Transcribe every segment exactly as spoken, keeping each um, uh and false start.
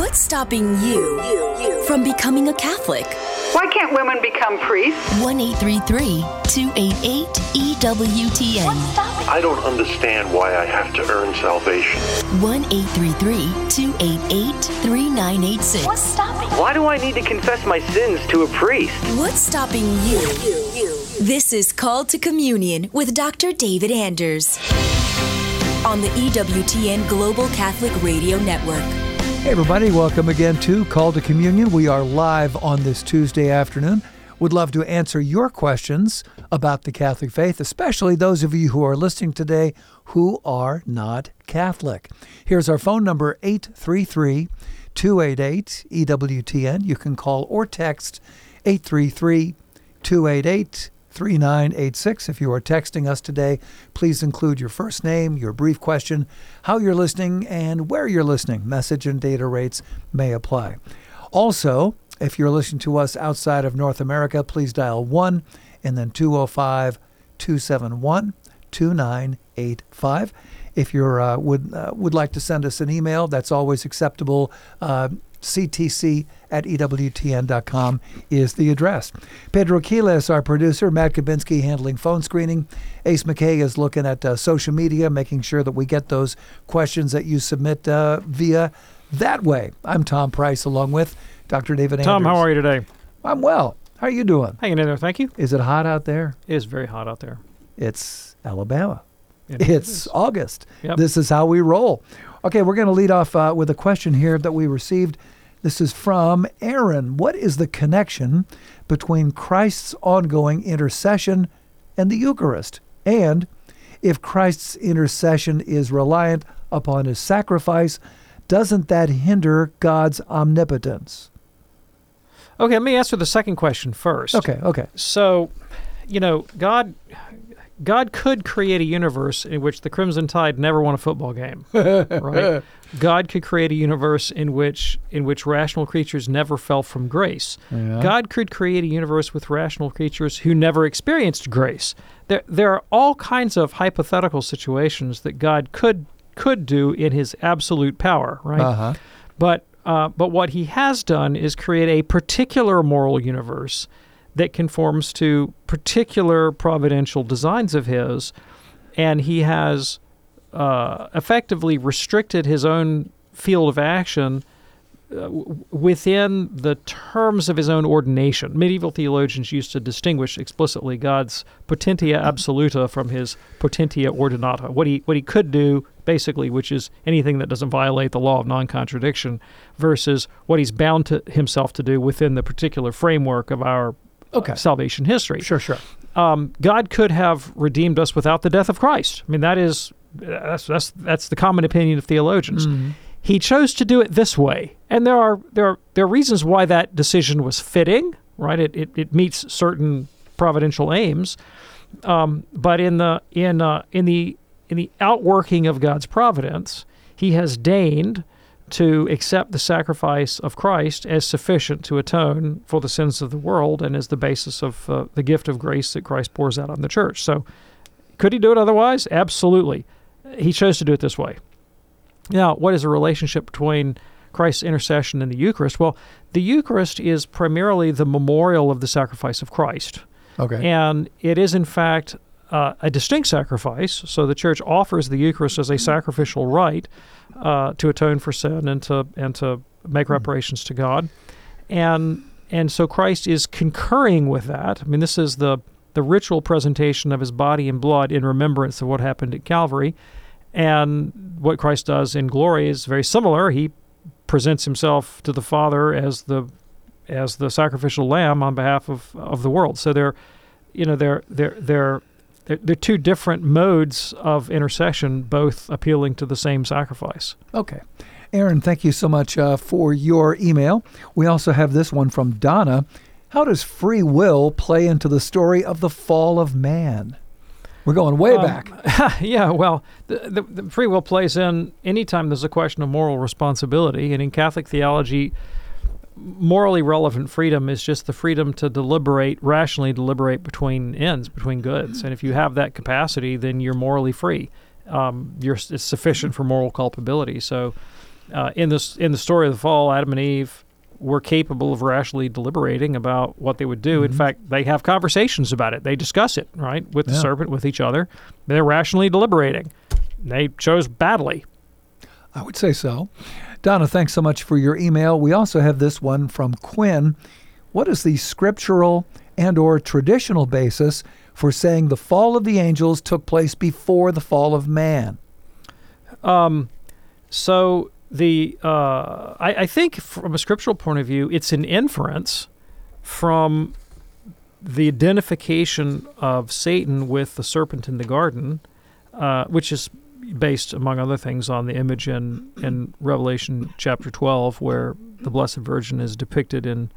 What's stopping you, you, you from becoming a Catholic? Why can't women become priests? one eight three three, two eight eight, E W T N. I don't understand why I have to earn salvation. one eight three three, two eight eight, three nine eight six. What's stopping? Why do I need to confess my sins to a priest? What's stopping you? you, you. This is Called to Communion with Doctor David Anders on the E W T N Global Catholic Radio Network. Hey everybody, welcome again to Call to Communion. We are live on this Tuesday afternoon. Would love to answer your questions about the Catholic faith, especially those of you who are listening today who are not Catholic. Here's our phone number, eight three three, two eight eight, E W T N. You can call or text eight three three, two eight eight, three nine eight six. If you are texting us today, please include your first name, your brief question, how you're listening, and where you're listening. Message and data rates may apply. Also, if you're listening to us outside of North America, please dial one and then two oh five, two seven one, two nine eight five. If you uh, would uh, would like to send us an email, that's always acceptable. Uh, C T C at E W T N dot com is the address. Pedro Quiles, our producer, Matt Kabinski handling phone screening. Ace McKay is looking at uh, social media, making sure that we get those questions that you submit uh, via that way. I'm Tom Price along with Doctor David Anders. Tom, how are you today? I'm well. How are you doing? Hanging in there, thank you. Is it hot out there? It is very hot out there. It's Alabama. It it's is. August. Yep. This is how we roll. Okay, we're going to lead off uh, with a question here that we received. This is from Aaron. What is the connection between Christ's ongoing intercession and the Eucharist? And if Christ's intercession is reliant upon his sacrifice, doesn't that hinder God's omnipotence? Okay, let me answer the second question first. Okay, okay. So, you know, God God could create a universe in which the Crimson Tide never won a football game, right? God could create a universe in which in which rational creatures never fell from grace. Yeah. God could create a universe with rational creatures who never experienced grace. There there are all kinds of hypothetical situations that God could could do in his absolute power, right? Uh-huh. But uh, but what he has done is create a particular moral universe that conforms to particular providential designs of his, and he has uh, effectively restricted his own field of action uh, w- within the terms of his own ordination. Medieval theologians used to distinguish explicitly God's potentia absoluta from his potentia ordinata. What he what he could do, basically, which is anything that doesn't violate the law of non-contradiction, versus what he's bound to himself to do within the particular framework of our Okay. uh, salvation history. Sure, sure. Um, God could have redeemed us without the death of Christ. I mean, that is that's that's that's the common opinion of theologians. Mm-hmm. He chose to do it this way, and there are there are there are reasons why that decision was fitting. Right? It it, it meets certain providential aims, um, but in the in uh, in the in the outworking of God's providence, He has deigned to accept the sacrifice of Christ as sufficient to atone for the sins of the world and as the basis of uh, the gift of grace that Christ pours out on the church. So could he do it otherwise? Absolutely. He chose to do it this way. Now, what is the relationship between Christ's intercession and the Eucharist? Well, the Eucharist is primarily the memorial of the sacrifice of Christ. Okay. And it is, in fact, uh, a distinct sacrifice. So the Church offers the Eucharist as a sacrificial rite uh, to atone for sin and to and to make reparations to God. And and so Christ is concurring with that. I mean, this is the, the ritual presentation of his body and blood in remembrance of what happened at Calvary. And what Christ does in glory is very similar. He presents himself to the Father as the as the sacrificial lamb on behalf of, of the world. So they're, you know, they're they're they're they're, they're two different modes of intercession, both appealing to the same sacrifice. Okay. Aaron, thank you so much uh, for your email. We also have this one from Donna. How does free will play into the story of the fall of man? We're going way um, back. Yeah, well, the, the, the free will plays in anytime there's a question of moral responsibility. And in Catholic theology, morally relevant freedom is just the freedom to deliberate, rationally deliberate between ends, between goods. And if you have that capacity, then you're morally free. Um, you're, it's sufficient for moral culpability. So uh, in this in the story of the fall, Adam and Eve were capable of rationally deliberating about what they would do. Mm-hmm. In fact, they have conversations about it. They discuss it, right, with the yeah. serpent, with each other. They're rationally deliberating. They chose badly. I would say so. Donna, thanks so much for your email. We also have this one from Quinn. What is the scriptural and or traditional basis for saying the fall of the angels took place before the fall of man? Um, so the uh, I, I think from a scriptural point of view, it's an inference from the identification of Satan with the serpent in the garden, uh, which is based, among other things, on the image in, in Revelation chapter twelve, where the Blessed Virgin is depicted in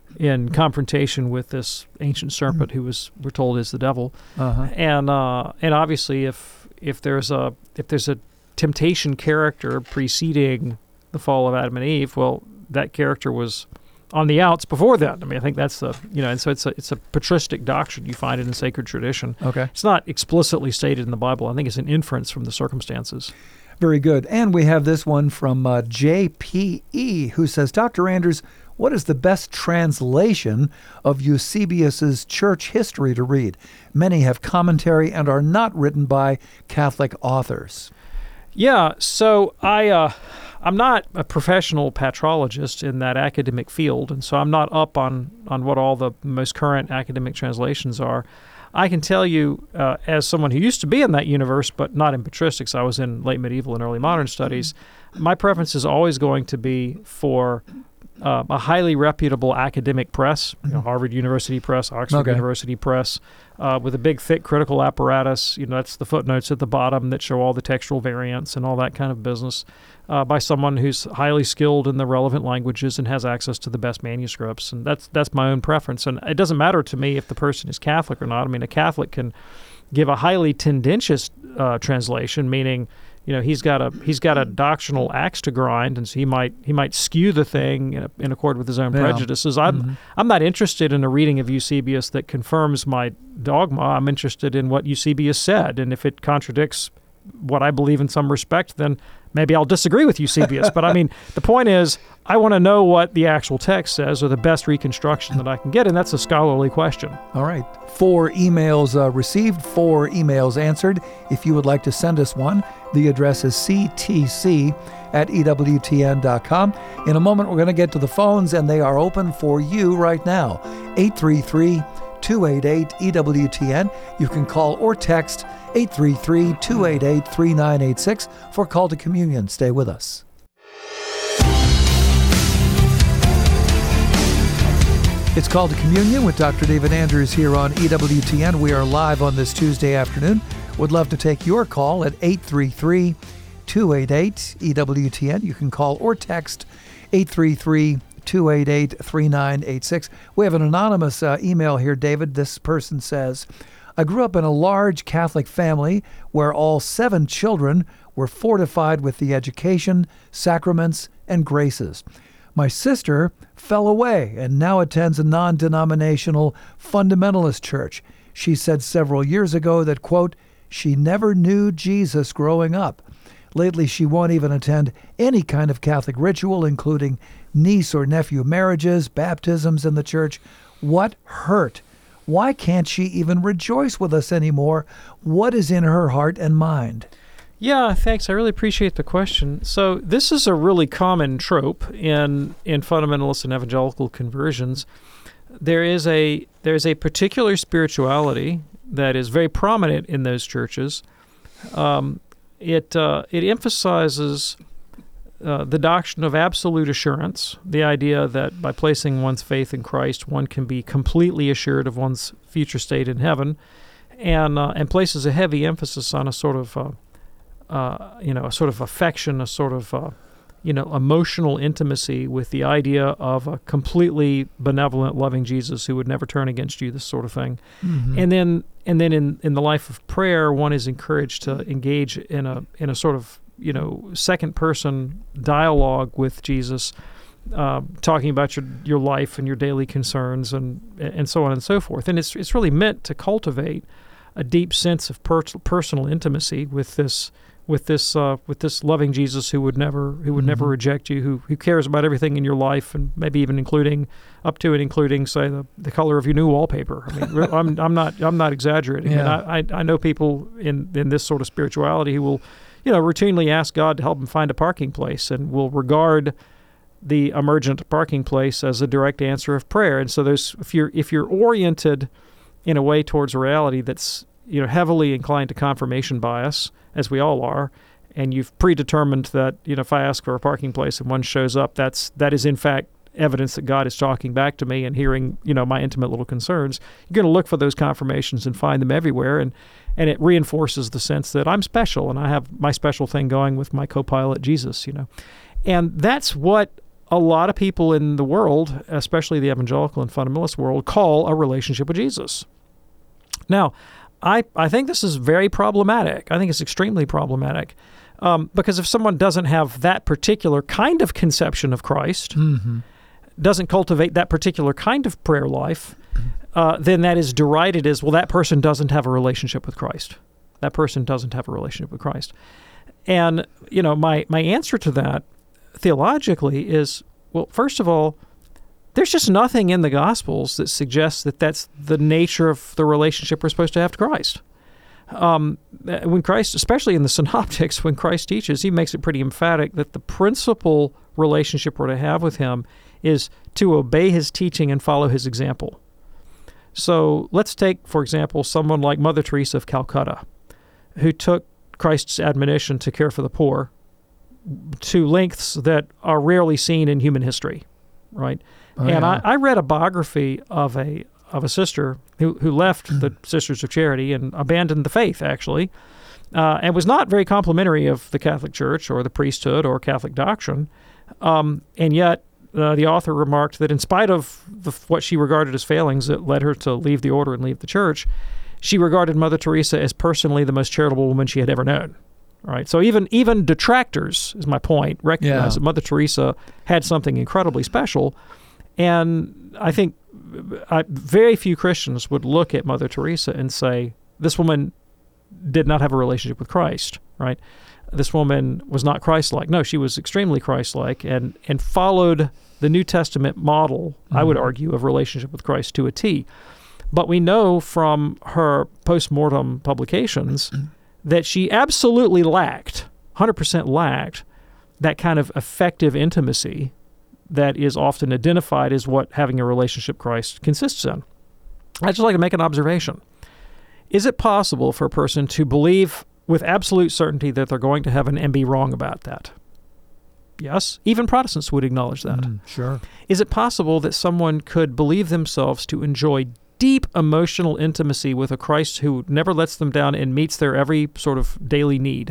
in confrontation with this ancient serpent who was, we're told, is the devil. Uh-huh. And uh, and obviously, if if there's a if there's a temptation character preceding the fall of Adam and Eve, well, that character was on the outs before then. I mean, I think that's the, you know, and so it's a, it's a patristic doctrine. You find it in sacred tradition. Okay. It's not explicitly stated in the Bible. I think it's an inference from the circumstances. Very good. And we have this one from uh, J P E, who says, Doctor Anders, what is the best translation of Eusebius's church history to read? Many have commentary and are not written by Catholic authors. Yeah, so I, uh, I'm not a professional patrologist in that academic field, and so I'm not up on, on what all the most current academic translations are. I can tell you, uh, as someone who used to be in that universe, but not in patristics, I was in late medieval and early modern studies, my preference is always going to be for uh, a highly reputable academic press, you know, Harvard University Press, Oxford Okay. University Press, uh, with a big, thick critical apparatus. You know, that's the footnotes at the bottom that show all the textual variants and all that kind of business, uh, by someone who's highly skilled in the relevant languages and has access to the best manuscripts. And that's that's my own preference. And it doesn't matter to me if the person is Catholic or not. I mean, a Catholic can give a highly tendentious uh, translation, meaning, you know, he's got a he's got a doctrinal axe to grind, and so he might he might skew the thing in, in accord with his own Yeah. prejudices. I'm Mm-hmm. I'm not interested in a reading of Eusebius that confirms my dogma. I'm interested in what Eusebius said, and if it contradicts what I believe in some respect, then maybe I'll disagree with Eusebius. But I mean, the point is, I want to know what the actual text says, or the best reconstruction that I can get, and that's a scholarly question. All right. Four emails uh, received, four emails answered. If you would like to send us one, the address is c t c at e w t n dot com. In a moment, we're going to get to the phones, and they are open for you right now. eight three three, two eight eight, E W T N. You can call or text eight three three, two eight eight, three nine eight six for Call to Communion. Stay with us. It's Called to Communion with Doctor David Anders here on E W T N. We are live on this Tuesday afternoon. Would love to take your call at eight three three, two eight eight, E W T N. You can call or text eight three three, two eight eight, three nine eight six. We have an anonymous uh, email here, David. This person says, I grew up in a large Catholic family where all seven children were fortified with the education, sacraments, and graces. My sister fell away and now attends a non-denominational fundamentalist church. She said several years ago that, quote, she never knew Jesus growing up. Lately, she won't even attend any kind of Catholic ritual, including niece or nephew marriages, baptisms in the church. What hurt? Why can't she even rejoice with us anymore? What is in her heart and mind? Yeah, thanks. I really appreciate the question. So this is a really common trope in in fundamentalist and evangelical conversions. There is a there's a particular spirituality that is very prominent in those churches. Um, it uh, it emphasizes uh, the doctrine of absolute assurance, the idea that by placing one's faith in Christ, one can be completely assured of one's future state in heaven, and uh, and places a heavy emphasis on a sort of uh, Uh, you know, a sort of affection, a sort of, uh, you know, emotional intimacy with the idea of a completely benevolent, loving Jesus who would never turn against you, this sort of thing. Mm-hmm. And then, and then in, in the life of prayer, one is encouraged to engage in a in a sort of, you know, second-person dialogue with Jesus, uh, talking about your your life and your daily concerns and and so on and so forth. And it's it's really meant to cultivate a deep sense of per- personal intimacy with this. with this uh, with this loving Jesus who would never who would mm-hmm. never reject you, who who cares about everything in your life, and maybe even including up to and including, say, the, the color of your new wallpaper. I mean, I'm I'm not I'm not exaggerating. Yeah. I, I I know people in in this sort of spirituality who will, you know, routinely ask God to help them find a parking place, and will regard the emergent parking place as a direct answer of prayer. And so there's if you're if you're oriented in a way towards a reality that's, you know, heavily inclined to confirmation bias, as we all are, and you've predetermined that, you know, if I ask for a parking place and one shows up, that's that is in fact evidence that God is talking back to me and hearing, you know, my intimate little concerns. You're going to look for those confirmations and find them everywhere, and and it reinforces the sense that I'm special and I have my special thing going with my co-pilot Jesus, you know. And that's what a lot of people in the world, especially the evangelical and fundamentalist world, call a relationship with Jesus. Now, I, I think this is very problematic. I think it's extremely problematic um, because if someone doesn't have that particular kind of conception of Christ, mm-hmm. doesn't cultivate that particular kind of prayer life, uh, then that is derided as, well, that person doesn't have a relationship with Christ. That person doesn't have a relationship with Christ. And, you know, my, my answer to that theologically is, well, first of all, there's just nothing in the Gospels that suggests that that's the nature of the relationship we're supposed to have to Christ. Um, when Christ, especially in the Synoptics, when Christ teaches, he makes it pretty emphatic that the principal relationship we're to have with him is to obey his teaching and follow his example. So let's take, for example, someone like Mother Teresa of Calcutta, who took Christ's admonition to care for the poor to lengths that are rarely seen in human history, right? Oh, and yeah. I, I read a biography of a of a sister who, who left the Sisters of Charity and abandoned the faith, actually, uh, and was not very complimentary of the Catholic Church or the priesthood or Catholic doctrine. Um, and yet, uh, the author remarked that in spite of the, what she regarded as failings that led her to leave the order and leave the church, she regarded Mother Teresa as personally the most charitable woman she had ever known. Right, so even even detractors, is my point, recognize yeah. that Mother Teresa had something incredibly special, and I think I, very few Christians would look at Mother Teresa and say, this woman did not have a relationship with Christ, right? This woman was not Christ-like. No, she was extremely Christ-like and, and followed the New Testament model, mm-hmm. I would argue, of relationship with Christ to a T. But we know from her post-mortem publications that she absolutely lacked, one hundred percent lacked, that kind of effective intimacy that is often identified as what having a relationship with Christ consists in. I'd just like to make an observation. Is it possible for a person to believe with absolute certainty that they're going to heaven and be wrong about that? Yes, even Protestants would acknowledge that. Mm, sure. Is it possible that someone could believe themselves to enjoy deep emotional intimacy with a Christ who never lets them down and meets their every sort of daily need,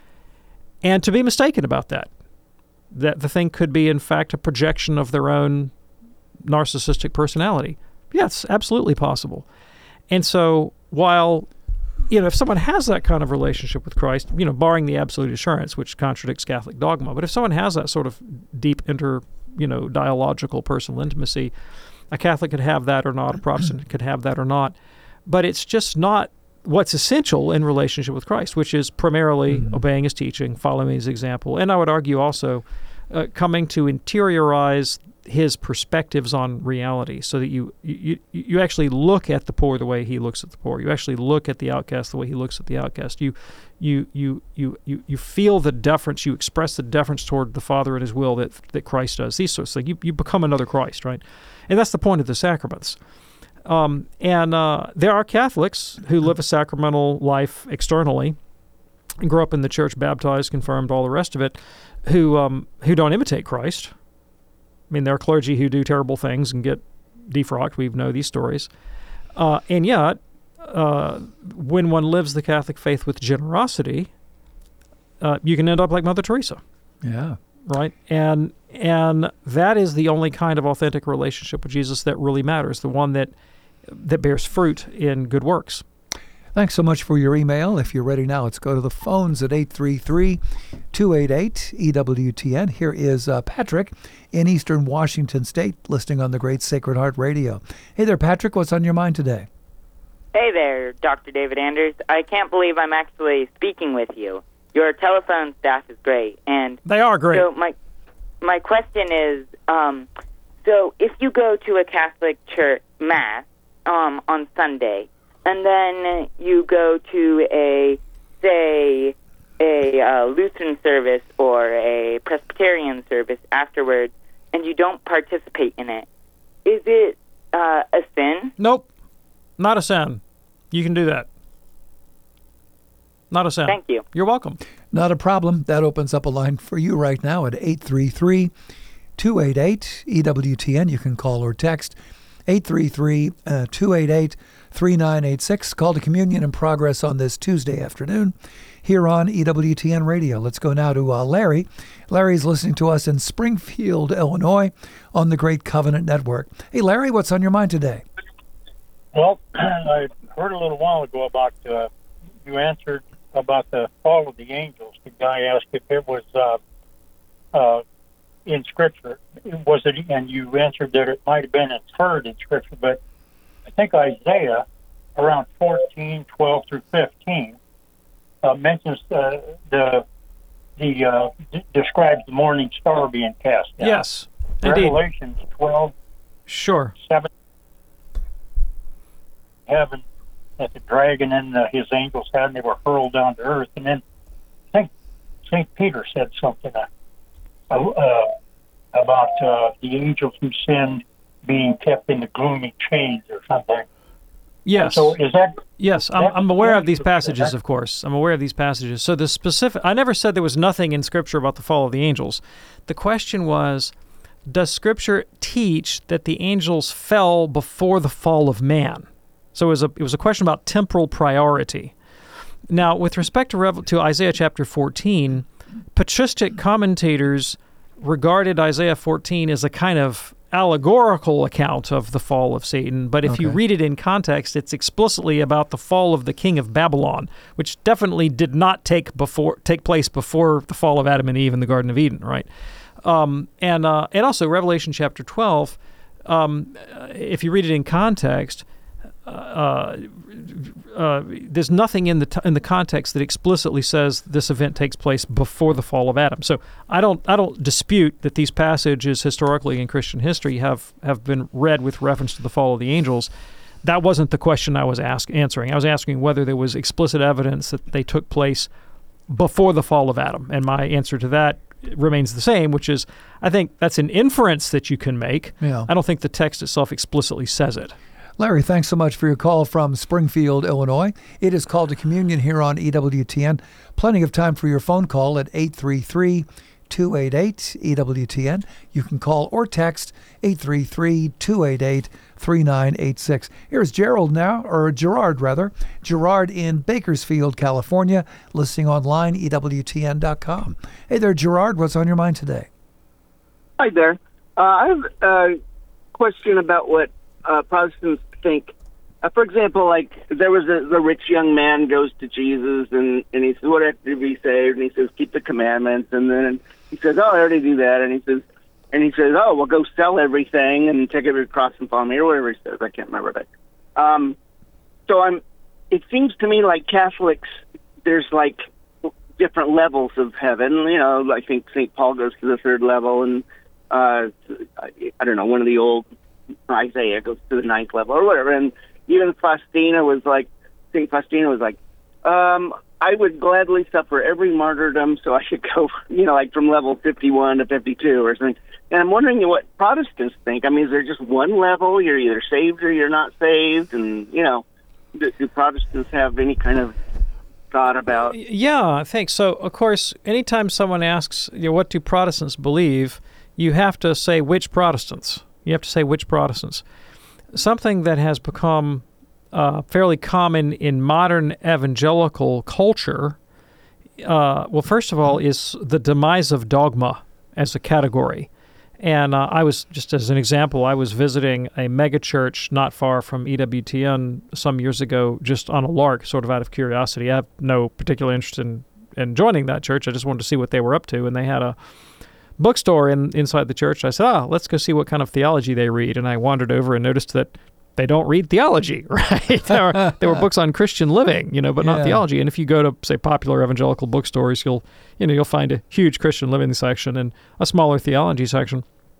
and to be mistaken about that? That the thing could be, in fact, a projection of their own narcissistic personality. Yes, absolutely possible. And so while, you know, if someone has that kind of relationship with Christ, you know, barring the absolute assurance, which contradicts Catholic dogma, but if someone has that sort of deep inter, you know, dialogical personal intimacy, a Catholic could have that or not, a Protestant could have that or not, but it's just not what's essential in relationship with Christ, which is primarily mm-hmm. obeying his teaching, following his example, and I would argue also uh, coming to interiorize his perspectives on reality, so that you, you you actually look at the poor the way he looks at the poor. You actually look at the outcast the way he looks at the outcast. You you you you you you feel the deference. You express the deference toward the Father and his will that that Christ does. These sorts of things. You you become another Christ, right? And that's the point of the sacraments. Um, and uh, there are Catholics who live a sacramental life externally, and grow up in the church, baptized, confirmed, all the rest of it, who um, who don't imitate Christ. I mean, there are clergy who do terrible things and get defrocked. We know these stories. Uh, and yet, uh, when one lives the Catholic faith with generosity, uh, you can end up like Mother Teresa. Yeah. Right? And and that is the only kind of authentic relationship with Jesus that really matters, the one that that bears fruit in good works. Thanks so much for your email. If you're ready now, let's go to the phones at eight three three, two eight eight, E W T N. Here is uh, Patrick in Eastern Washington State, listening on the Great Sacred Heart Radio. Hey there, Patrick. What's on your mind today? Hey there, Doctor David Anders. I can't believe I'm actually speaking with you. your telephone staff is great. And they are great. So my my question is, um, so if you go to a Catholic church mass um, on Sunday, and then you go to a, say, a uh, Lutheran service or a Presbyterian service afterwards, and you don't participate in it, is it uh, a sin? Nope, not a sin. You can do that. Not a sin. Thank you. You're welcome. Not a problem. That opens up a line for you right now at eight three three, two eight eight, E W T N. You can call or text eight three three, two eight eight, three nine eight six. Call to Communion in Progress on this Tuesday afternoon here on E W T N Radio. Let's go now to uh, Larry. Larry's listening to us in Springfield, Illinois on the Great Covenant Network. Hey, Larry, what's on your mind today? Well, I heard a little while ago about, uh, you answered about the fall of the angels. The guy asked if it was uh, uh, in Scripture. Was it? And you answered that it might have been inferred in Scripture, but I think Isaiah, around fourteen, twelve through fifteen, uh, mentions uh, the the uh, d- describes the morning star being cast down. Yes, indeed. Revelations twelve, sure, seven, heaven that the dragon and uh, his angels had, and they were hurled down to earth. And then I think Saint Peter said something uh, uh, about uh, the angels who sinned being kept in the gloomy chains or something. Yes. So is that? Yes, I'm, I'm aware of these passages, of course. I'm aware of these passages. So the specific, I never said there was nothing in Scripture about the fall of the angels. The question was, does Scripture teach that the angels fell before the fall of man? So it was a, it was a question about temporal priority. Now, with respect to, Revel- to Isaiah chapter fourteen, patristic commentators regarded Isaiah fourteen as a kind of allegorical account of the fall of Satan, but if okay. you read it in context, it's explicitly about the fall of the king of Babylon, which definitely did not take before take place before the fall of Adam and Eve in the Garden of Eden, right? Um, and uh, and also Revelation chapter twelve, um, if you read it in context, uh, uh, there's nothing in the t- in the context that explicitly says this event takes place before the fall of Adam. So I don't I don't dispute that these passages historically in Christian history have, have been read with reference to the fall of the angels. That wasn't the question I was ask, answering. I was asking whether there was explicit evidence that they took place before the fall of Adam. And my answer to that remains the same, which is I think that's an inference that you can make. Yeah. I don't think the text itself explicitly says it. Larry, thanks so much for your call from Springfield, Illinois. It is Called to Communion here on E W T N. Plenty of time for your phone call at eight three three, two eight eight, E W T N. You can call or text eight three three, two eight eight, three nine eight six. Here's Gerald now, or Gerard rather. Gerard in Bakersfield, California, listening online, E W T N dot com. Hey there, Gerard. What's on your mind today? Hi there. Uh, I have a question about what uh, Protestants think. Uh, for example, like there was a the rich young man goes to Jesus and, and he says, "What have to be saved?" And he says, "Keep the commandments." And then he says, "Oh, I already do that." And he says, and he says, "Oh, well, go sell everything and take up your cross and follow me," or whatever he says. I can't remember that. Um, so I'm. It seems to me like Catholics, there's like different levels of heaven. You know, I think Saint Paul goes to the third level, and uh, I, I don't know, one of the old Isaiah goes to the ninth level or whatever. And even Faustina was like, Saint Faustina was like, um, I would gladly suffer every martyrdom so I could go, you know, like from level fifty-one to fifty-two or something. And I'm wondering what Protestants think. I mean, is there just one level? You're either saved or you're not saved? And, you know, do, do Protestants have any kind of thought about? Yeah, I think so. Of course, anytime someone asks, you know, what do Protestants believe, you have to say which Protestants. You have to say which Protestants. Something that has become uh, fairly common in modern evangelical culture, uh, well, first of all, is the demise of dogma as a category. And uh, I was, just as an example, I was visiting a megachurch not far from E W T N some years ago, just on a lark, sort of out of curiosity. I have no particular interest in, in joining that church. I just wanted to see what they were up to. And they had a bookstore in, inside the church. I said, ah, let's go see what kind of theology they read. And I wandered over and noticed that they don't read theology, right? there, were, there were books on Christian living, you know, but Yeah. not theology. And if you go to, say, popular evangelical bookstores, you'll, you know, you'll find a huge Christian living section and a smaller theology section.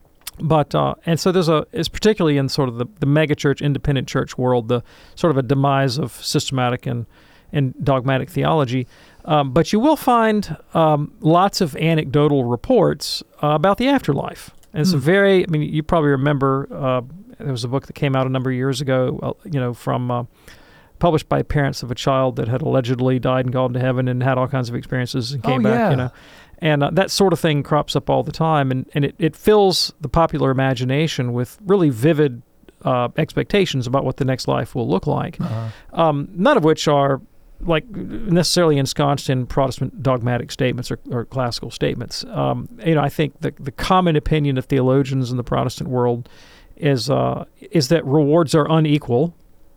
But uh, and so there's a, it's particularly in sort of the, the megachurch, independent church world, the sort of a demise of systematic and and dogmatic theology. Um, but you will find um, lots of anecdotal reports uh, about the afterlife. And it's a very, I mean, you probably remember uh, there was a book that came out a number of years ago, uh, you know, from uh, published by parents of a child that had allegedly died and gone to heaven and had all kinds of experiences and came Oh, back, yeah. you know. And uh, that sort of thing crops up all the time, and, and it, it fills the popular imagination with really vivid uh, expectations about what the next life will look like, Uh-huh. um, none of which are like necessarily ensconced in Protestant dogmatic statements or, or classical statements. Um, you know, I think the the common opinion of theologians in the Protestant world is uh, is that rewards are unequal.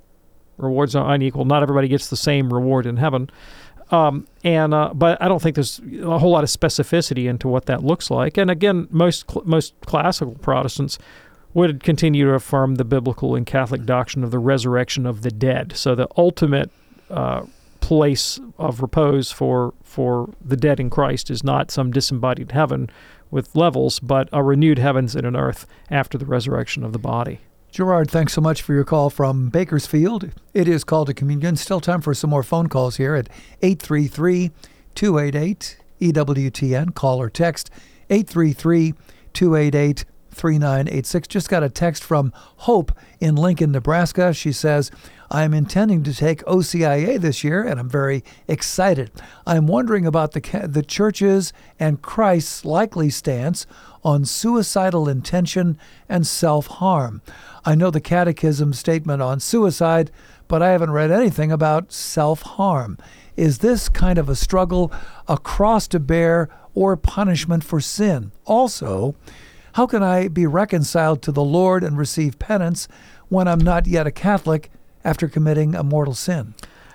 Rewards are unequal. Not everybody gets the same reward in heaven. Um, and uh, but I don't think there's a whole lot of specificity into what that looks like. And again, most cl- most classical Protestants would continue to affirm the biblical and Catholic doctrine of the resurrection of the dead. So the ultimate uh, place of repose for for the dead in Christ is not some disembodied heaven with levels, but a renewed heavens and an earth after the resurrection of the body. Gerard, thanks so much for your call from Bakersfield. It is Call to Communion. Still time for some more phone calls here at eight three three, two eight eight, E W T N. Call or text eight three three, two eight eight, three nine eight six. Just got a text from Hope in Lincoln, Nebraska. She says, I am intending to take O C I A this year, and I'm very excited. I'm wondering about the ca- the church's and Christ's likely stance on suicidal intention and self-harm. I know the Catechism statement on suicide, but I haven't read anything about self-harm. Is this kind of a struggle a cross to bear or punishment for sin? Also, how can I be reconciled to the Lord and receive penance when I'm not yet a Catholic after committing a mortal sin?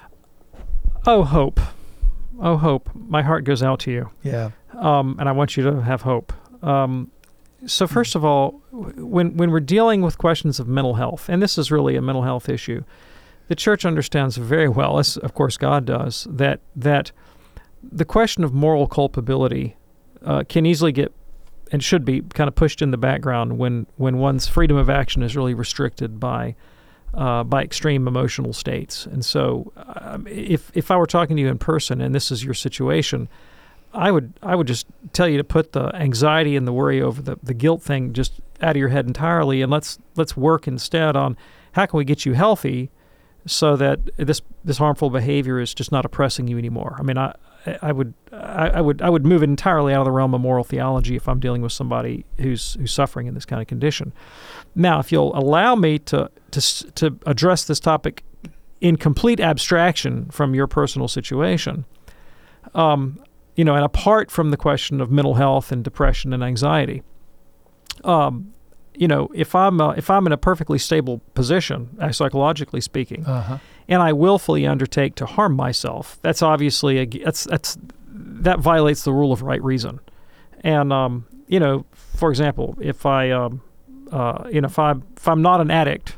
Oh, Hope. Oh, Hope. My heart goes out to you. Yeah. Um, and I want you to have hope. Um, so first of all, when when we're dealing with questions of mental health, and this is really a mental health issue, the Church understands very well, as of course God does, that that the question of moral culpability uh, can easily get and should be kind of pushed in the background when, when one's freedom of action is really restricted by uh, by extreme emotional states. And so, um, if if I were talking to you in person and this is your situation, I would I would just tell you to put the anxiety and the worry over the, the guilt thing just out of your head entirely, and let's let's work instead on how can we get you healthy so that this this harmful behavior is just not oppressing you anymore. I mean, I I would I, I would I would move it entirely out of the realm of moral theology if I'm dealing with somebody who's who's suffering in this kind of condition. Now, if you'll allow me to to to address this topic in complete abstraction from your personal situation, um, you know, and apart from the question of mental health and depression and anxiety, um, you know, if I'm uh, if I'm in a perfectly stable position, uh, psychologically speaking, Uh-huh. and I willfully undertake to harm myself, that's obviously a, that's that's that violates the rule of right reason. And um, you know, for example, if I um, uh, you know if I if I'm not an addict,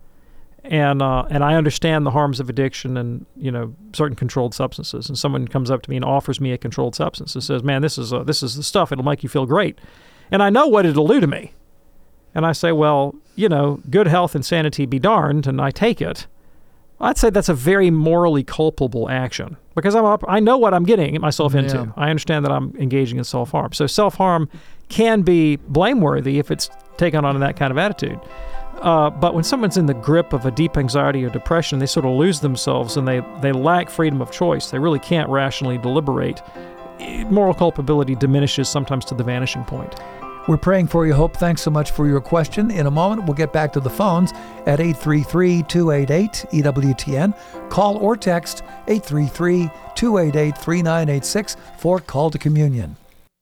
and uh, and I understand the harms of addiction and you know certain controlled substances, and someone comes up to me and offers me a controlled substance and says, "Man, this is uh, this is the stuff. It'll make you feel great," and I know what it'll do to me. And I say, well, you know, good health and sanity be darned, and I take it. I'd say that's a very morally culpable action because I'm up, I know what I'm getting myself into. Yeah. I understand that I'm engaging in self-harm. So self-harm can be blameworthy if it's taken on in that kind of attitude. Uh, but when someone's in the grip of a deep anxiety or depression, they sort of lose themselves and they, they lack freedom of choice. They really can't rationally deliberate. Moral culpability diminishes sometimes to the vanishing point. We're praying for you, Hope. Thanks so much for your question. In a moment, we'll get back to the phones at eight three three, two eight eight, E W T N. Call or text eight three three, two eight eight, three nine eight six for Call to Communion.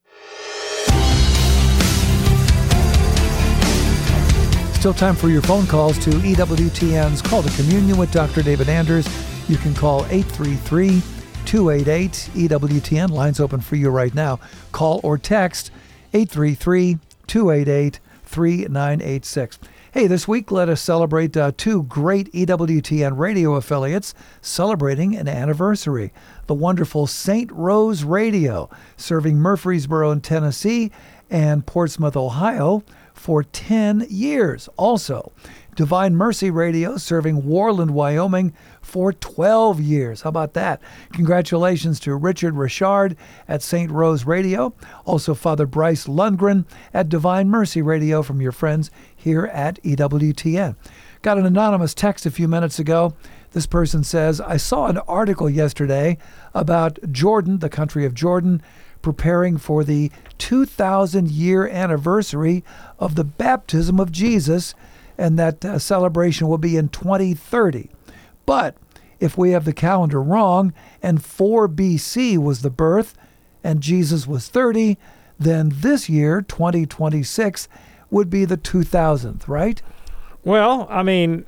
Still time for your phone calls to E W T N's Call to Communion with Doctor David Anders. You can call eight three three, two eight eight, E W T N. Line's open for you right now. Call or text eight three three, two eight eight, three nine eight six. Hey, this week let us celebrate uh, two great E W T N radio affiliates celebrating an anniversary. The wonderful Saint Rose Radio, serving Murfreesboro in Tennessee and Portsmouth, Ohio, for ten years. Also, Divine Mercy Radio, serving Warland, Wyoming, for twelve years. How about that? Congratulations to Richard Richard at Saint Rose Radio. Also, Father Bryce Lundgren at Divine Mercy Radio from your friends here at E W T N. Got an anonymous text a few minutes ago. This person says, I saw an article yesterday about Jordan, the country of Jordan, preparing for the two thousand year anniversary of the baptism of Jesus, and that uh, celebration will be in twenty thirty. But if we have the calendar wrong, and four B C was the birth, and Jesus was thirty, then this year, twenty twenty-six, would be the two thousandth, right? Well, I mean,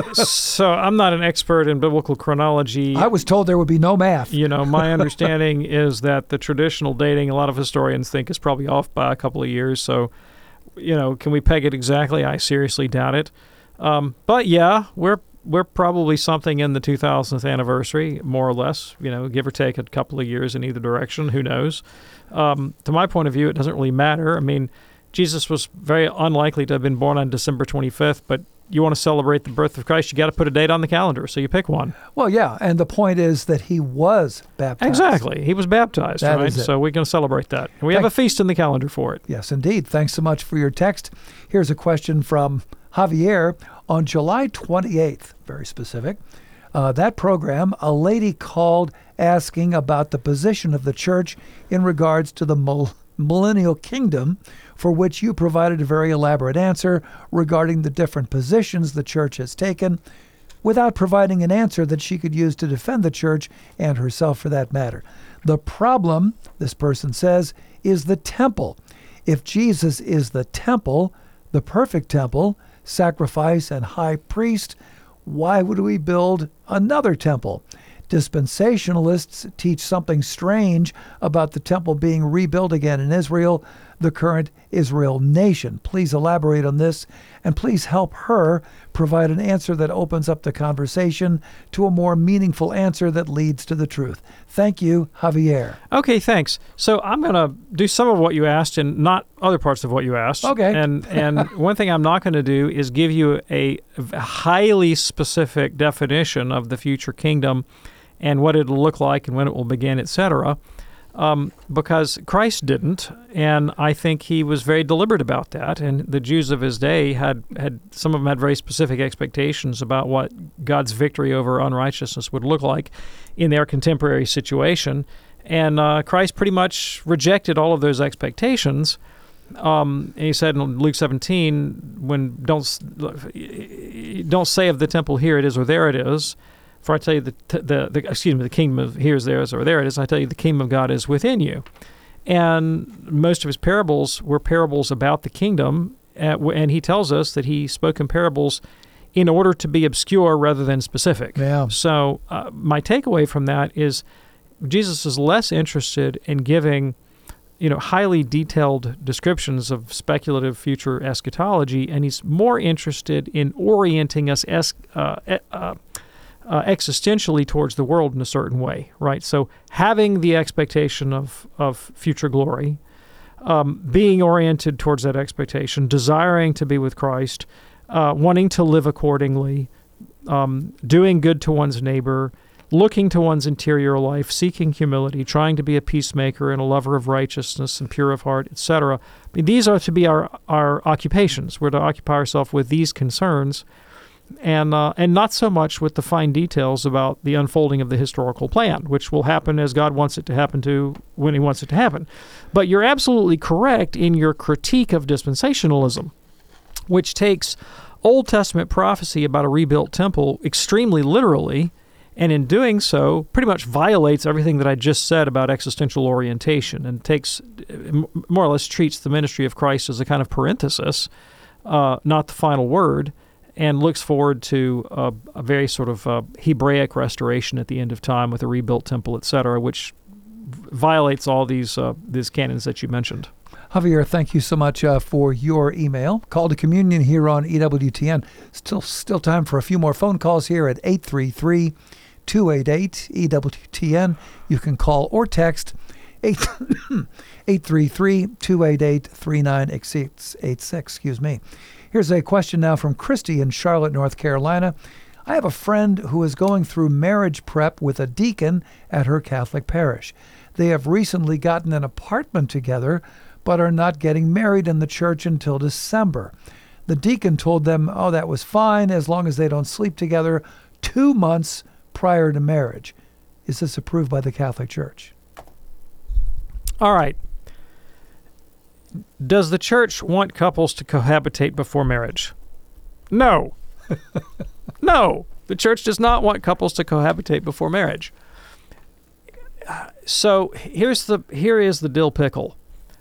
so I'm not an expert in biblical chronology. I was told there would be no math. You know, my understanding is that the traditional dating, a lot of historians think, is probably off by a couple of years. So, you know, can we peg it exactly? I seriously doubt it. Um, but yeah, we're we're probably something in the two thousandth anniversary, more or less, you know, give or take a couple of years in either direction. Who knows? Um, to my point of view, it doesn't really matter. I mean, Jesus was very unlikely to have been born on December twenty-fifth, but you want to celebrate the birth of Christ, you got to put a date on the calendar, so you pick one. Well, yeah, and the point is that he was baptized. Exactly. He was baptized, that right? Is it. So we're going to celebrate that. And we Thank- have a feast in the calendar for it. Yes, indeed. Thanks so much for your text. Here's a question from Javier. On July twenty-eighth, very specific, uh, that program, a lady called asking about the position of the church in regards to the mil- millennial kingdom, for which you provided a very elaborate answer regarding the different positions the church has taken, without providing an answer that she could use to defend the church and herself for that matter. The problem, this person says, is the temple. If Jesus is the temple, the perfect temple, sacrifice and high priest, why would we build another temple? Dispensationalists teach something strange about the temple being rebuilt again in Israel, the current Israel nation. Please elaborate on this, and please help her provide an answer that opens up the conversation to a more meaningful answer that leads to the truth. Thank you, Javier. Okay, thanks. So I'm going to do some of what you asked and not other parts of what you asked. Okay. And and one thing I'm not going to do is give you a highly specific definition of the future kingdom and what it'll look like and when it will begin, et cetera, um, because Christ didn't, and I think he was very deliberate about that. And the Jews of his day had, had some of them had very specific expectations about what God's victory over unrighteousness would look like in their contemporary situation. And uh, Christ pretty much rejected all of those expectations. Um, and he said in Luke seventeen, "When don't don't say of the temple, here it is or there it is. For I tell you, the, the, the excuse me, the kingdom of here is theirs, or there it is. I tell you, the kingdom of God is within you." And most of his parables were parables about the kingdom, uh, and he tells us that he spoke in parables in order to be obscure rather than specific. Yeah. So uh, my takeaway from that is Jesus is less interested in giving, you know, highly detailed descriptions of speculative future eschatology, and he's more interested in orienting us es- uh, uh, Uh, existentially towards the world in a certain way, right? So having the expectation of, of future glory, um, being oriented towards that expectation, desiring to be with Christ, uh, wanting to live accordingly, um, doing good to one's neighbor, looking to one's interior life, seeking humility, trying to be a peacemaker and a lover of righteousness and pure of heart, et cetera. I mean, these are to be our, our occupations. We're to occupy ourselves with these concerns, and uh, and not so much with the fine details about the unfolding of the historical plan, which will happen as God wants it to happen to when he wants it to happen. But you're absolutely correct in your critique of dispensationalism, which takes Old Testament prophecy about a rebuilt temple extremely literally, and in doing so pretty much violates everything that I just said about existential orientation, and takes, more or less treats the ministry of Christ as a kind of parenthesis, uh, not the final word, and looks forward to uh, a very sort of uh, Hebraic restoration at the end of time with a rebuilt temple, et cetera, which v- violates all these uh, these canons that you mentioned. Javier, thank you so much uh, for your email. Call to Communion here on E W T N. Still still time for a few more phone calls here at eight three three, two eight eight, E W T N. You can call or text eight three three, two eight eight, three nine eight six. Excuse me. Here's a question now from Christy in Charlotte, North Carolina. I have a friend who is going through marriage prep with a deacon at her Catholic parish. They have recently gotten an apartment together, but are not getting married in the church until December. The deacon told them, oh, that was fine as long as they don't sleep together two months prior to marriage. Is this approved by the Catholic Church? All right. Does the church want couples to cohabitate before marriage? No. No. The church does not want couples to cohabitate before marriage. So here's the here is the dill pickle.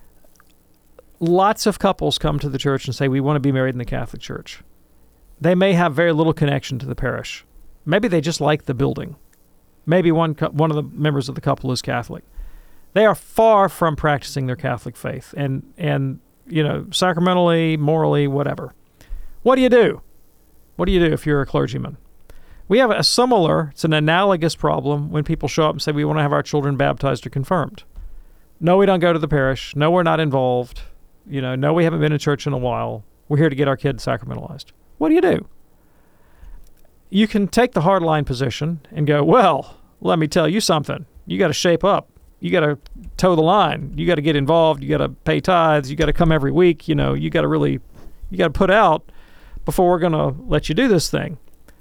Lots of couples come to the church and say, we want to be married in the Catholic Church. They may have very little connection to the parish. Maybe they just like the building. Maybe one one of the members of the couple is Catholic. They are far from practicing their Catholic faith and, and you know, sacramentally, morally, whatever. What do you do? What do you do if you're a clergyman? We have a similar, it's an analogous problem when people show up and say, we want to have our children baptized or confirmed. No, we don't go to the parish. No, we're not involved. You know, no, we haven't been in church in a while. We're here to get our kids sacramentalized. What do you do? You can take the hardline position and go, well, let me tell you something. You got to shape up. You got to toe the line. You got to get involved. You got to pay tithes. You got to come every week. You know, you got to really, you got to put out before we're going to let you do this thing.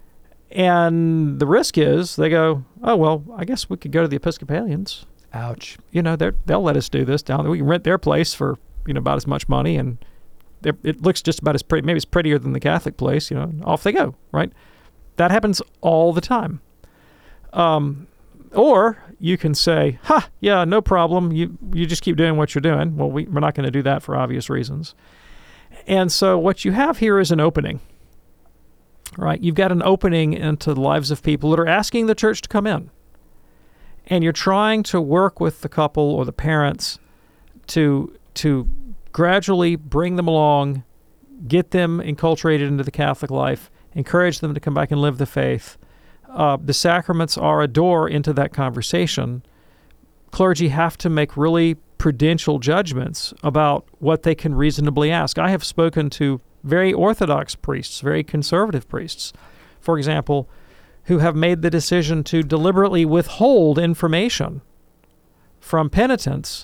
And the risk is they go, oh, well, I guess we could go to the Episcopalians. Ouch. You know, they'll let us do this down there. We can rent their place for, you know, about as much money. And it looks just about as pretty. Maybe it's prettier than the Catholic place. You know, off they go, right? That happens all the time. Um, or you can say, ha, yeah, no problem. You you just keep doing what you're doing. Well, we, we're not going to do that for obvious reasons. And so what you have here is an opening, right? You've got an opening into the lives of people that are asking the church to come in. And you're trying to work with the couple or the parents to to gradually bring them along, get them enculturated into the Catholic life, encourage them to come back and live the faith. Uh, the sacraments are a door into that conversation. Clergy have to make really prudential judgments about what they can reasonably ask. I have spoken to very Orthodox priests, very conservative priests, for example, who have made the decision to deliberately withhold information from penitents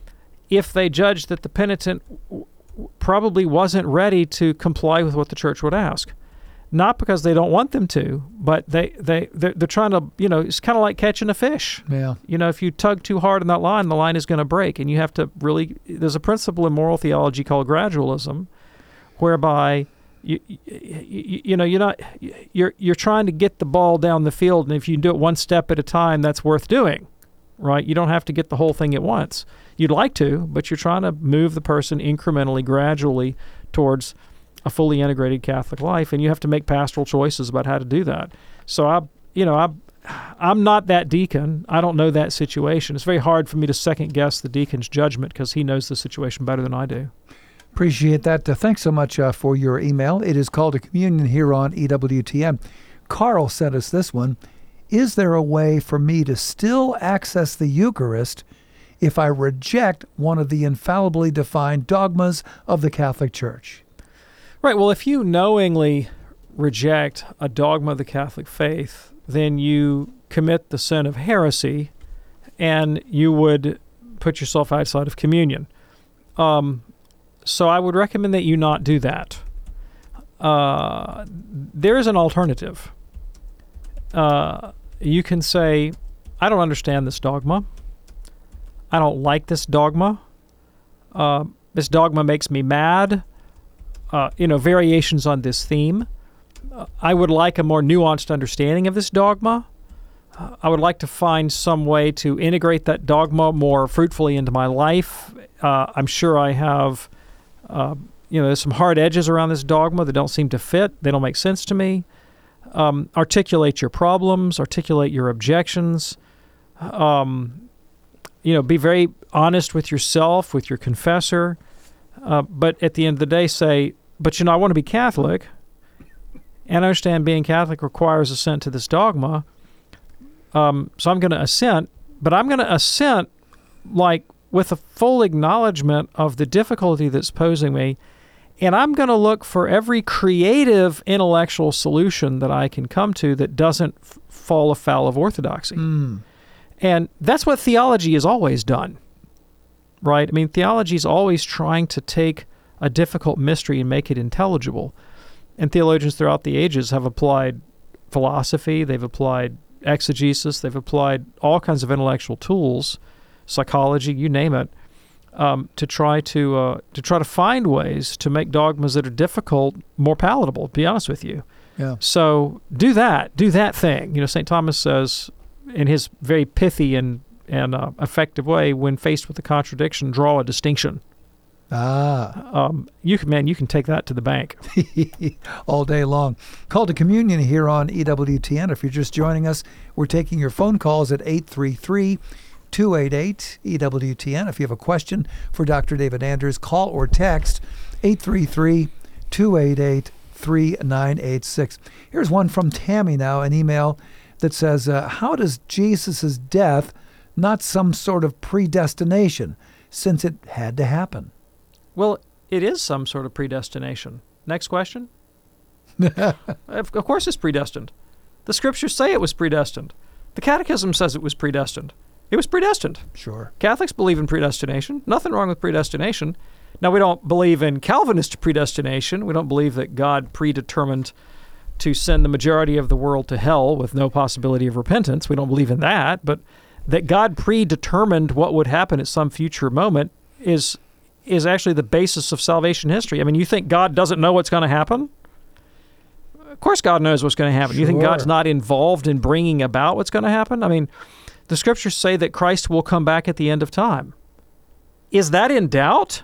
if they judge that the penitent w- probably wasn't ready to comply with what the church would ask. Not because they don't want them to, but they, they, they're, they're trying to, you know, it's kind of like catching a fish. Yeah. You know, if you tug too hard on that line, the line is going to break. And you have to really, there's a principle in moral theology called gradualism, whereby, you, you, you know, you're not, you're, you're trying to get the ball down the field. And if you do it one step at a time, that's worth doing, right? You don't have to get the whole thing at once. You'd like to, but you're trying to move the person incrementally, gradually towards a fully integrated Catholic life, and you have to make pastoral choices about how to do that. So I, you know, I, I'm not that deacon. I don't know that situation. It's very hard for me to second guess the deacon's judgment because he knows the situation better than I do. Appreciate that. Uh, thanks so much uh, for your email. It is Called to Communion here on E W T N. Carl sent us this one. Is there a way for me to still access the Eucharist if I reject one of the infallibly defined dogmas of the Catholic Church? Right. Well, if you knowingly reject a dogma of the Catholic faith, then you commit the sin of heresy, and you would put yourself outside of communion. Um, so I would recommend that you not do that. Uh, there is an alternative. Uh, you can say, I don't understand this dogma. I don't like this dogma. Uh, this dogma makes me mad. Uh, you know, variations on this theme. Uh, I would like a more nuanced understanding of this dogma. Uh, I would like to find some way to integrate that dogma more fruitfully into my life. Uh, I'm sure I have, uh, you know, there's some hard edges around this dogma that don't seem to fit. They don't make sense to me. Um, articulate your problems. Articulate your objections. Um, you know, be very honest with yourself, with your confessor. uh, but at the end of the day say, but you know, I want to be Catholic, and I understand being Catholic requires assent to this dogma, um, so I'm going to assent, but I'm going to assent like with a full acknowledgement of the difficulty that's posing me, and I'm going to look for every creative intellectual solution that I can come to that doesn't f- fall afoul of orthodoxy. Mm. And that's what theology has always done, right? I mean, theology is always trying to take a difficult mystery and make it intelligible. And theologians throughout the ages have applied philosophy, they've applied exegesis, they've applied all kinds of intellectual tools, psychology, you name it, um, to try to uh, to try to find ways to make dogmas that are difficult more palatable, to be honest with you. Yeah. So do that, do that thing. You know, Saint Thomas says in his very pithy and, and uh, effective way, when faced with a contradiction, draw a distinction. Ah. Um, you can, man, you can take that to the bank. All day long. Call to Communion here on E W T N. If you're just joining us, we're taking your phone calls at eight three three, two eight eight, E W T N. If you have a question for Doctor David Anders, call or text eight three three, two eight eight, three nine eight six. Here's one from Tammy now, an email that says, uh, how does Jesus' death not some sort of predestination, since it had to happen? Well, it is some sort of predestination. Next question. of, of course it's predestined. The scriptures say it was predestined. The Catechism says it was predestined. It was predestined. Sure. Catholics believe in predestination. Nothing wrong with predestination. Now, we don't believe in Calvinist predestination. We don't believe that God predetermined to send the majority of the world to hell with no possibility of repentance. We don't believe in that. But that God predetermined what would happen at some future moment is is actually the basis of salvation history. I mean, you think God doesn't know what's going to happen? Of course God knows what's going to happen. Sure. You think God's not involved in bringing about what's going to happen? I mean, the scriptures say that Christ will come back at the end of time. Is that in doubt?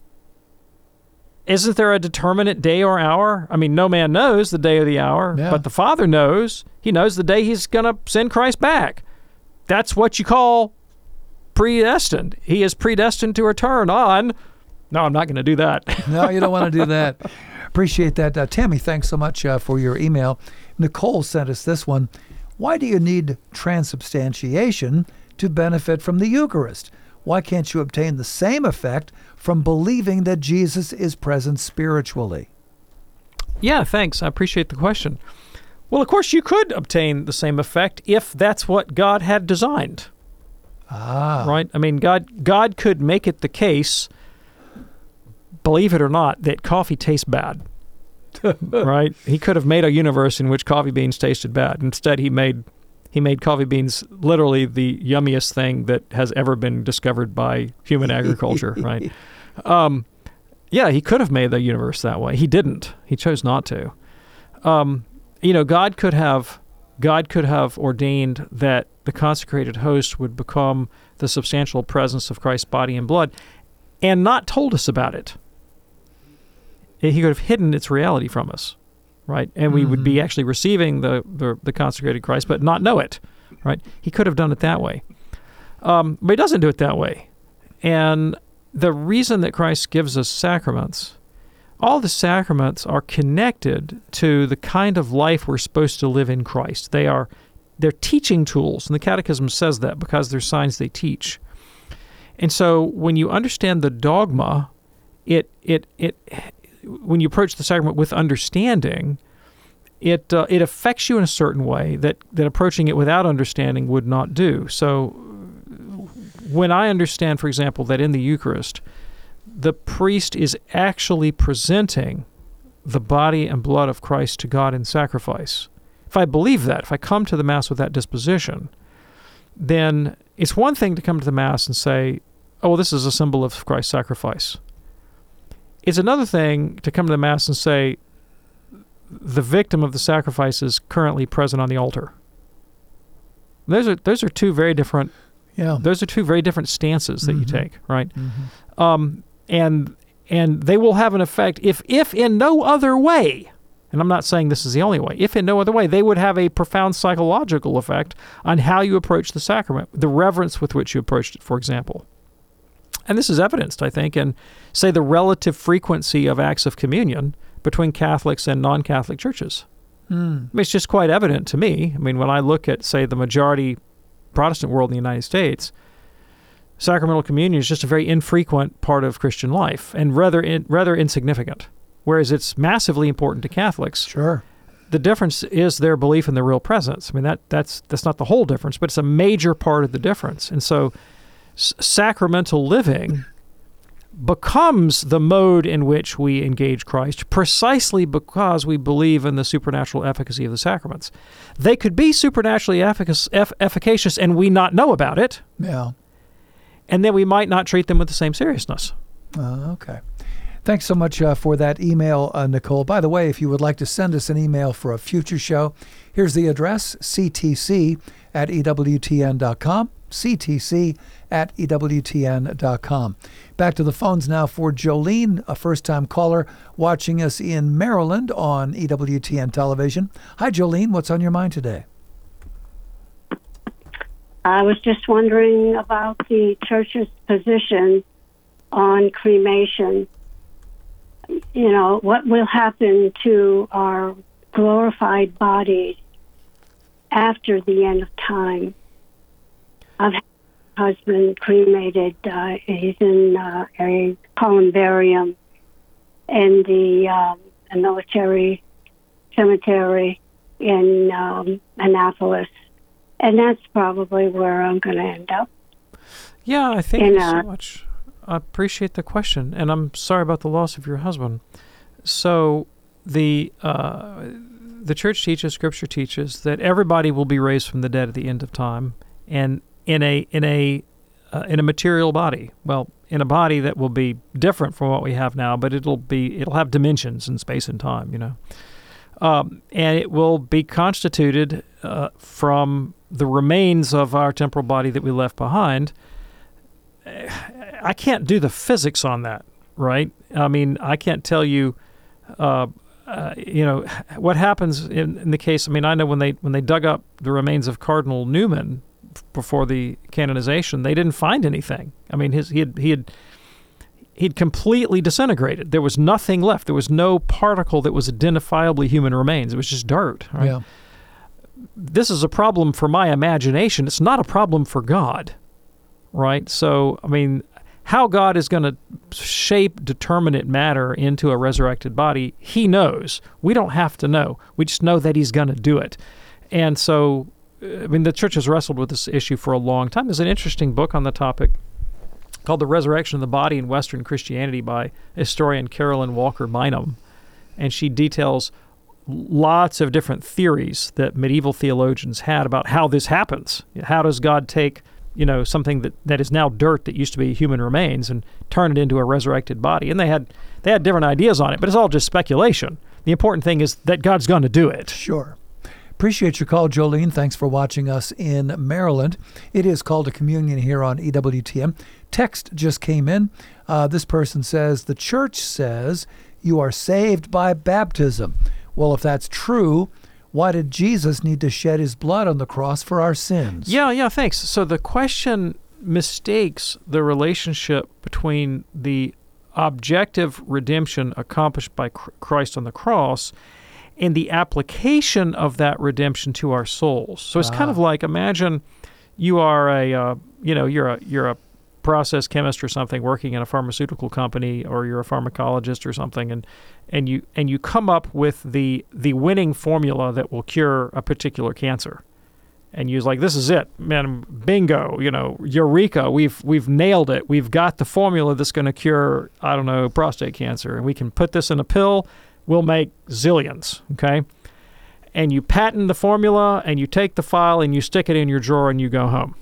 Isn't there a determinate day or hour? I mean, no man knows the day or the hour, Yeah. but the Father knows. He knows the day he's going to send Christ back. That's what you call predestined. He is predestined to return on... No, I'm not going to do that. No, you don't want to do that. Appreciate that. Uh, Tammy, thanks so much uh, for your email. Nicole sent us this one. Why do you need transubstantiation to benefit from the Eucharist? Why can't you obtain the same effect from believing that Jesus is present spiritually? Yeah, thanks. I appreciate the question. Well, of course, you could obtain the same effect if that's what God had designed. Ah. Right? I mean, God God could make it the case, believe it or not, that coffee tastes bad. Right? He could have made a universe in which coffee beans tasted bad. Instead, he made he made coffee beans literally the yummiest thing that has ever been discovered by human agriculture, right? Um, yeah, he could have made the universe that way. He didn't. He chose not to. Um, you know, God could have God could have ordained that the consecrated host would become the substantial presence of Christ's body and blood and not told us about it. He could have hidden its reality from us, right? And we mm-hmm. would be actually receiving the, the, the consecrated Christ, but not know it, right? He could have done it that way. Um, but he doesn't do it that way. And the reason that Christ gives us sacraments, all the sacraments are connected to the kind of life we're supposed to live in Christ. They are they're teaching tools, and the Catechism says that because they're signs they teach. And so when you understand the dogma, it it it when you approach the sacrament with understanding, it uh, it affects you in a certain way that, that approaching it without understanding would not do. So when I understand, for example, that in the Eucharist, the priest is actually presenting the body and blood of Christ to God in sacrifice. If I believe that, if I come to the Mass with that disposition, then it's one thing to come to the Mass and say, oh, well, this is a symbol of Christ's sacrifice. It's another thing to come to the Mass and say, the victim of the sacrifice is currently present on the altar. Those are those are two very different. Yeah. Those are two very different stances that mm-hmm. you take, right? Mm-hmm. Um, and and they will have an effect if if in no other way. And I'm not saying this is the only way. If in no other way, they would have a profound psychological effect on how you approach the sacrament, the reverence with which you approached it, for example. And this is evidenced, I think, in, say, the relative frequency of acts of communion between Catholics and non-Catholic churches. Mm. I mean, it's just quite evident to me. I mean, when I look at, say, the majority Protestant world in the United States, sacramental communion is just a very infrequent part of Christian life and rather in, rather insignificant, whereas it's massively important to Catholics. Sure. The difference is their belief in the real presence. I mean, that that's that's not the whole difference, but it's a major part of the difference. And so s- sacramental living becomes the mode in which we engage Christ precisely because we believe in the supernatural efficacy of the sacraments. They could be supernaturally efficac- eff- efficacious and we not know about it. Yeah. And then we might not treat them with the same seriousness. Uh, okay. Thanks so much uh, for that email, uh, Nicole. By the way, if you would like to send us an email for a future show, here's the address, c t c at e w t n dot com, c t c at e w t n dot com. Back to the phones now for Jolene, a first-time caller watching us in Maryland on E W T N television. Hi, Jolene. What's on your mind today? I was just wondering about the church's position on cremation. You know, what will happen to our glorified bodies after the end of time? I've had my husband cremated. Uh, he's in uh, a columbarium in the um, a military cemetery in um, Annapolis. And that's probably where I'm going to end up. Yeah, I thank and, you uh, so much. I appreciate the question, and I'm sorry about the loss of your husband. So the uh, the church teaches, Scripture teaches, that everybody will be raised from the dead at the end of time, and in a in a uh, in a material body. Well, in a body that will be different from what we have now, but it'll be it'll have dimensions in space and time. You know, um, and it will be constituted uh, from the remains of our temporal body that we left behind. I can't do the physics on that, right? I mean, I can't tell you, uh, uh, you know, what happens in, in the case. I mean, I know when they when they dug up the remains of Cardinal Newman f- before the canonization, they didn't find anything. I mean, his he had he had he'd completely disintegrated. There was nothing left. There was no particle that was identifiably human remains. It was just dirt. Right? Yeah. This is a problem for my imagination. It's not a problem for God. Right? So, I mean, how God is going to shape determinate matter into a resurrected body, he knows. We don't have to know. We just know that he's going to do it. And so, I mean, the church has wrestled with this issue for a long time. There's an interesting book on the topic called The Resurrection of the Body in Western Christianity by historian Carolyn Walker Bynum. And she details lots of different theories that medieval theologians had about how this happens. How does God take you know, something that, that is now dirt that used to be human remains and turn it into a resurrected body. And they had they had different ideas on it, but it's all just speculation. The important thing is that God's going to do it. Sure. Appreciate your call, Jolene. Thanks for watching us in Maryland. It is Call to Communion here on E W T M. Text just came in. Uh, this person says, the church says you are saved by baptism. Well, if that's true, why did Jesus need to shed his blood on the cross for our sins? Yeah, yeah, thanks. So the question mistakes the relationship between the objective redemption accomplished by Christ on the cross and the application of that redemption to our souls. So it's ah. kind of like, imagine you are a, uh, you know, you're a you're a process chemist or something working in a pharmaceutical company, or you're a pharmacologist or something, and and you and you come up with the the winning formula that will cure a particular cancer, and you're like, this is it, man, bingo, you know, eureka, we've we've nailed it, we've got the formula that's going to cure, I don't know, prostate cancer, and we can put this in a pill, we'll make zillions, okay? And you patent the formula, and you take the file and you stick it in your drawer and you go home.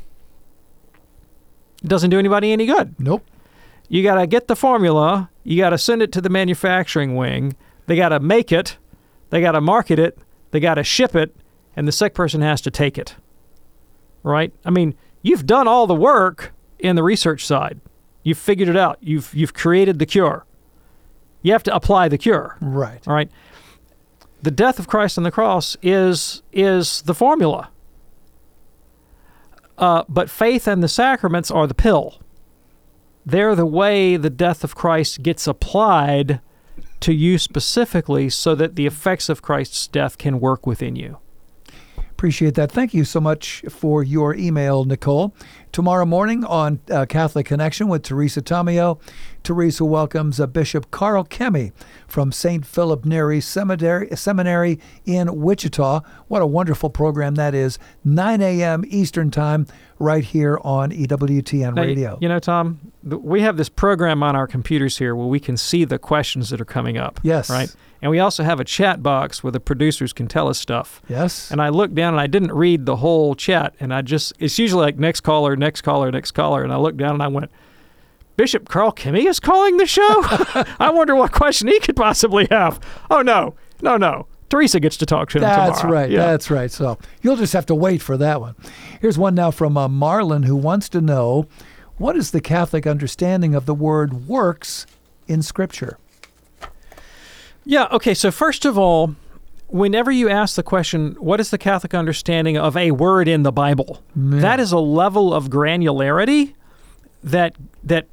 It doesn't do anybody any good. Nope. You got to get the formula. You got to send it to the manufacturing wing. They got to make it. They got to market it. They got to ship it. And the sick person has to take it. Right? I mean, you've done all the work in the research side. You've figured it out. You've you've created the cure. You have to apply the cure. Right. All right. The death of Christ on the cross is is the formula. Uh, but faith and the sacraments are the pill. they're the way the death of Christ gets applied to you specifically so that the effects of Christ's death can work within you. Appreciate that. Thank you so much for your email, Nicole. Tomorrow morning on uh, Catholic Connection with Teresa Tomeo, Teresa welcomes uh, Bishop Carl Kemme from Saint Philip Neri Seminary, Seminary in Wichita. What a wonderful program that is. nine a.m. Eastern Time right here on E W T N Now, Radio. You know, Tom, th- we have this program on our computers here where we can see the questions that are coming up. Yes. Right? And we also have a chat box where the producers can tell us stuff. Yes. And I looked down and I didn't read the whole chat. And I just, it's usually like next caller, next caller, next caller. And I looked down and I went, Bishop Carl Kemme is calling the show? I wonder what question he could possibly have. Oh, no, no, no. Teresa gets to talk to him tomorrow. That's right. Yeah. That's right. So you'll just have to wait for that one. Here's one now from uh, Marlon, who wants to know, what is the Catholic understanding of the word works in Scripture? Yeah, okay, so first of all, whenever you ask the question, what is the Catholic understanding of a word in the Bible? Yeah. That is a level of granularity that that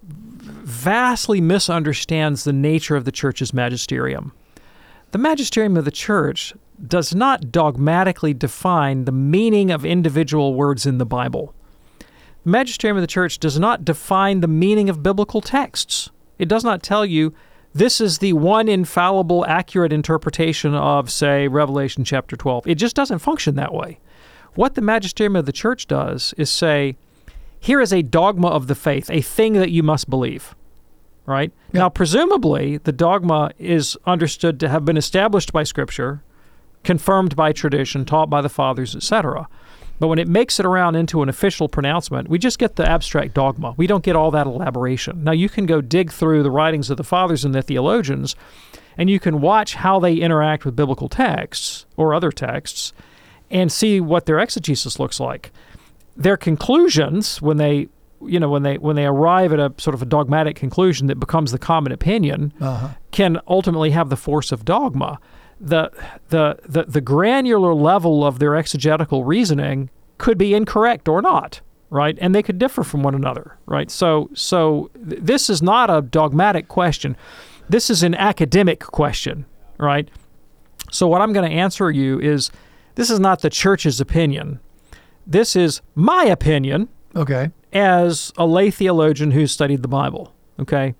vastly misunderstands the nature of the Church's magisterium. The magisterium of the Church does not dogmatically define the meaning of individual words in the Bible. The magisterium of the Church does not define the meaning of biblical texts. It does not tell you this is the one infallible, accurate interpretation of, say, Revelation chapter twelve. It just doesn't function that way. What the magisterium of the Church does is say, here is a dogma of the faith, a thing that you must believe, right? Yep. Now, presumably, the dogma is understood to have been established by Scripture, confirmed by tradition, taught by the Fathers, et cetera. But when it makes it around into an official pronouncement, we just get the abstract dogma. We don't get all that elaboration. Now, you can go dig through the writings of the Fathers and the theologians, and you can watch how they interact with biblical texts or other texts and see what their exegesis looks like. Their conclusions, when they, you know, when they when they arrive at a sort of a dogmatic conclusion that becomes the common opinion, uh-huh. can ultimately have the force of dogma. The, the the the granular level of their exegetical reasoning could be incorrect or not, right? And they could differ from one another, right? So so th- this is not a dogmatic question. This is an academic question, right? So what I'm going to answer you is, this is not the Church's opinion. This is my opinion. Okay. As a lay theologian who's studied the Bible. Okay.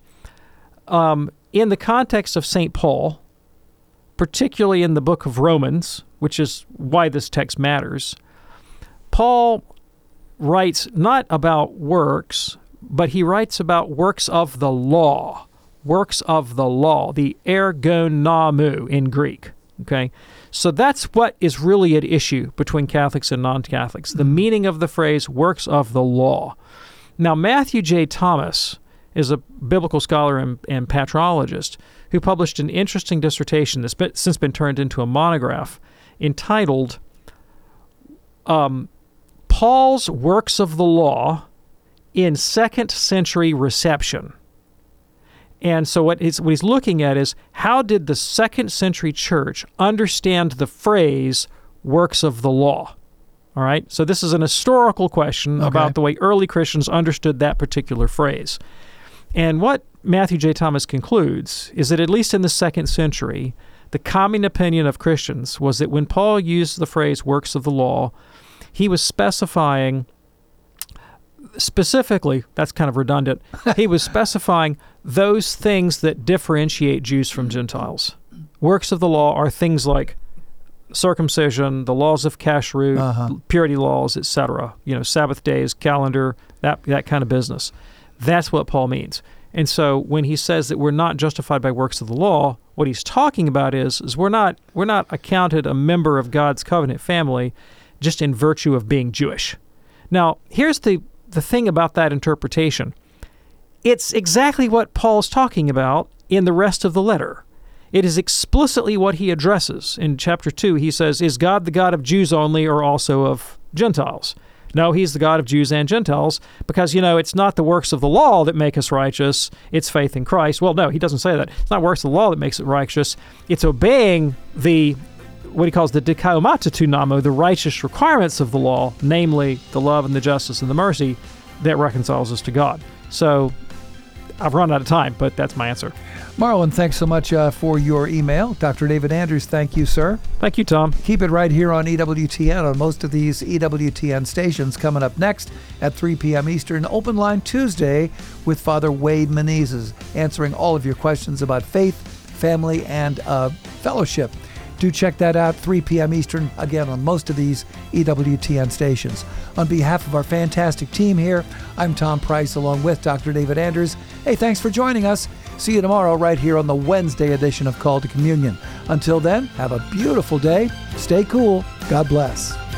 Um, in the context of Saint Paul, particularly in the book of Romans, which is why this text matters, Paul writes not about works, but he writes about works of the law, works of the law, the ergonomou in Greek, okay? So that's what is really at issue between Catholics and non-Catholics, the meaning of the phrase works of the law. Now, Matthew J. Thomas is a biblical scholar and, and patrologist who published an interesting dissertation that's been, since been turned into a monograph entitled um, Paul's Works of the Law in Second Century Reception. And so what he's, what he's looking at is, how did the second century church understand the phrase works of the law? All right? So this is an historical question okay. about the way early Christians understood that particular phrase. And what Matthew J. Thomas concludes is that at least in the second century, the common opinion of Christians was that when Paul used the phrase works of the law, he was specifying specifically, that's kind of redundant, he was specifying those things that differentiate Jews from Gentiles. Works of the law are things like circumcision, the laws of kashrut, uh-huh. purity laws, et cetera. You know, Sabbath days, calendar, that that kind of business. That's what Paul means. And so when he says that we're not justified by works of the law, what he's talking about is, is we're not we're not accounted a member of God's covenant family just in virtue of being Jewish. Now, here's the, the thing about that interpretation. It's exactly what Paul's talking about in the rest of the letter. It is explicitly what he addresses. In chapter two, he says, is God the God of Jews only or also of Gentiles? No, he's the God of Jews and Gentiles because, you know, it's not the works of the law that make us righteous. It's faith in Christ. Well, no, he doesn't say that. It's not works of the law that makes it righteous. It's obeying the, what he calls the dikaomata tu namo, the righteous requirements of the law, namely the love and the justice and the mercy that reconciles us to God. So I've run out of time, but that's my answer. Marlon, thanks so much uh, for your email. Doctor David Anders, thank you, sir. Thank you, Tom. Keep it right here on E W T N on most of these E W T N stations. Coming up next at three p.m. Eastern, Open Line Tuesday with Father Wade Menezes, answering all of your questions about faith, family, and uh, fellowship. Do check that out, three p.m. Eastern, again on most of these E W T N stations. On behalf of our fantastic team here, I'm Tom Price along with Doctor David Anders. Hey, thanks for joining us. See you tomorrow right here on the Wednesday edition of Call to Communion. Until then, have a beautiful day. Stay cool. God bless.